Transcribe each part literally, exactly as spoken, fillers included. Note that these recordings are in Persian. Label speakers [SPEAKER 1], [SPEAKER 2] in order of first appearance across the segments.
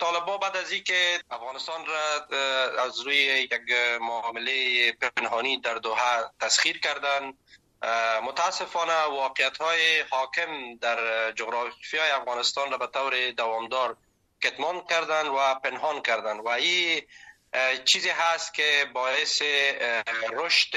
[SPEAKER 1] طالبان بعد از اینکه افغانستان را از روی یک معامله پنهانی در دوحه تسخیر کردند، متاسفانه واقعیت‌های حاکم در جغرافیای افغانستان را به طور دوامدار کتمان کردند و پنهان کردند و این چیزی هست که باعث رشد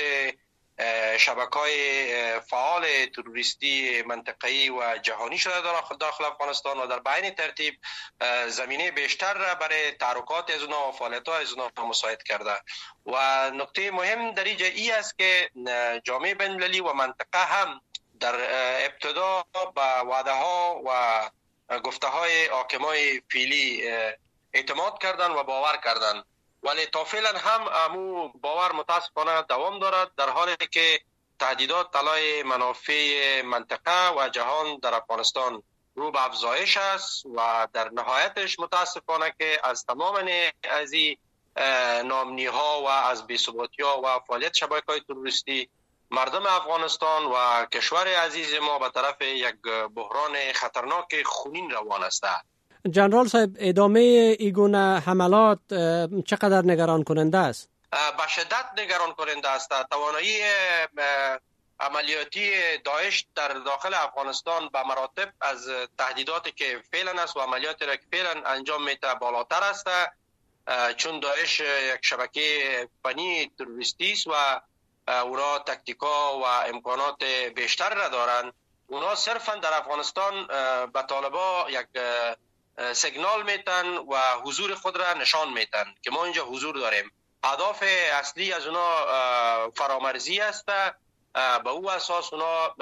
[SPEAKER 1] شبکه‌های فعال تروریستی منطقه‌ای و جهانی شده داخل افغانستان و در بین ترتیب زمینه بیشتر را برای تحرکات از اونها و فعالیت‌های از اونها مساعد کرده و نکته مهم در اینجا ای است که جامعه بین‌المللی و منطقه هم در ابتدا به وعده‌ها و گفته‌های حاکمای فعلی اعتماد کردند و باور کردند، ولی تا فعلا هم امو باور متاسفانه دوام دارد، در حالی که تهدیدات علیه منافع منطقه و جهان در افغانستان رو به افزایش است و در نهایتش متاسفانه که از تمام از این ناامنی‌ها و از بی‌ثباتی‌ها و فعالیت شبکه‌های تروریستی مردم افغانستان و کشور عزیز ما به طرف یک بحران خطرناک خونین روان است.
[SPEAKER 2] جنرال صاحب، ادامه ایگونه حملات چقدر نگران کننده است؟
[SPEAKER 1] به شدت نگران کننده است. توانایی عملیاتی داعش در داخل افغانستان به مراتب از تهدیداتی که فعلا است و عملیاتی را که فعلا انجام میده بالاتر است، چون داعش یک شبکه فنی تروریستی است و اونا تکتیکا و امکانات بیشتر را دارند. اونا صرفا در افغانستان به طالبا یک سیگنال میتن و حضور خود را نشان میتن که ما اینجا حضور داریم. هدف اصلی از اونا فرامرزی است. به او اساس اونا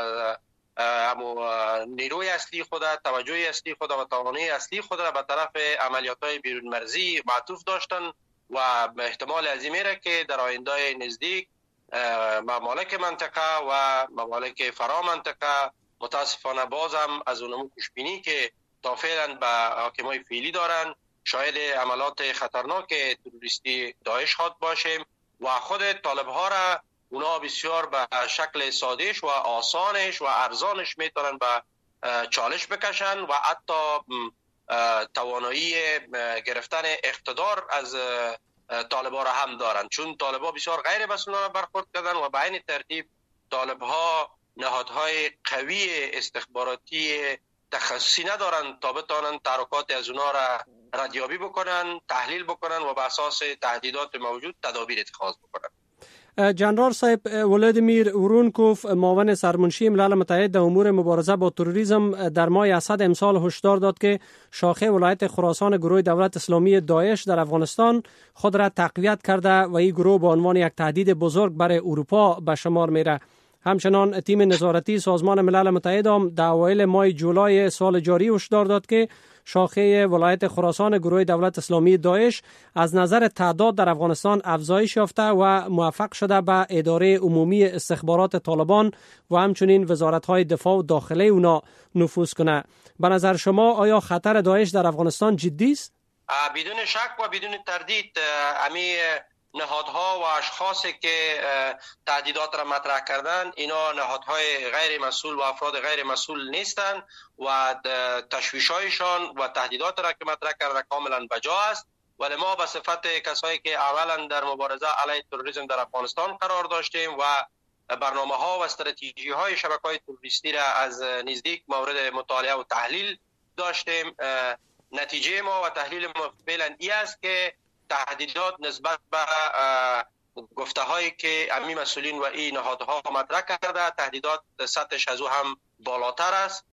[SPEAKER 1] نیروی اصلی خود، توجه اصلی خود و توانایی اصلی خود را به طرف عملیات‌های بیرون مرزی معطوف داشتن و احتمال عظیمی را که در آینده نزدیک ممالک منطقه و ممالک فرا منطقه متاسفانه بازم از اونمو خوشبینی که تا فعلا به حاکمای فعلی دارن شاید عملات خطرناک تروریستی داعش خواد باشیم و خود طالب ها را اونا بسیار به شکل سادهش و آسانش و ارزانش میتونن به چالش بکشن و حتی توانایی گرفتن اقتدار از طالب ها را هم دارن، چون طالب ها بسیار غیر مسئولانه برخورد کردن و به این ترتیب طالب ها نهادهای قوی استخباراتی تخصصی ندارن تا بتانن تحرکات از اونا را ردیابی بکنن، تحلیل بکنن و به اساس تهدیدات موجود تدابیر اتخاذ بکنن.
[SPEAKER 2] جنرال صاحب، ولادیمیر اورونکوف، معاون سرمنشی ملل متحد در امور مبارزه با تروریسم، در ماه اسد امسال هشدار داد که شاخه ولایت خراسان گروه دولت اسلامی داعش در افغانستان خود را تقویت کرده و این گروه به عنوان یک تهدید بزرگ برای اروپا به شمار میره. همچنان تیم نظارتی سازمان ملل متحد هم در اوایل ماه جولای سال جاری هشدار داد که شاخه ولایت خراسان گروه دولت اسلامی داعش از نظر تعداد در افغانستان افزایش یافته و موفق شده به اداره عمومی استخبارات طالبان و همچنین وزارت‌های دفاع و داخله اونا نفوذ کنه. به نظر شما آیا خطر داعش در افغانستان جدی است؟
[SPEAKER 1] بدون شک و بدون تردید امی نهادها و اشخاصی که تهدیدات را مطرح کردن اینا نهادهای غیر مسئول و افراد غیر مسئول نیستند و تشویش‌هایشان و تهدیدات را که مطرح کرده کاملا بجا است، ولی ما به صفت کسایی که اولا در مبارزه علیه تروریسم در افغانستان قرار داشتیم و برنامه‌ها و استراتژی‌های شبکه‌های تروریستی را از نزدیک مورد مطالعه و تحلیل داشتیم، نتیجه ما و تحلیل ما فعلا این است که تهدیدات نسبت به گفته هایی که امی مسئولین و این نهادها مطرح کرده، تهدیدات سطحش از او هم بالاتر است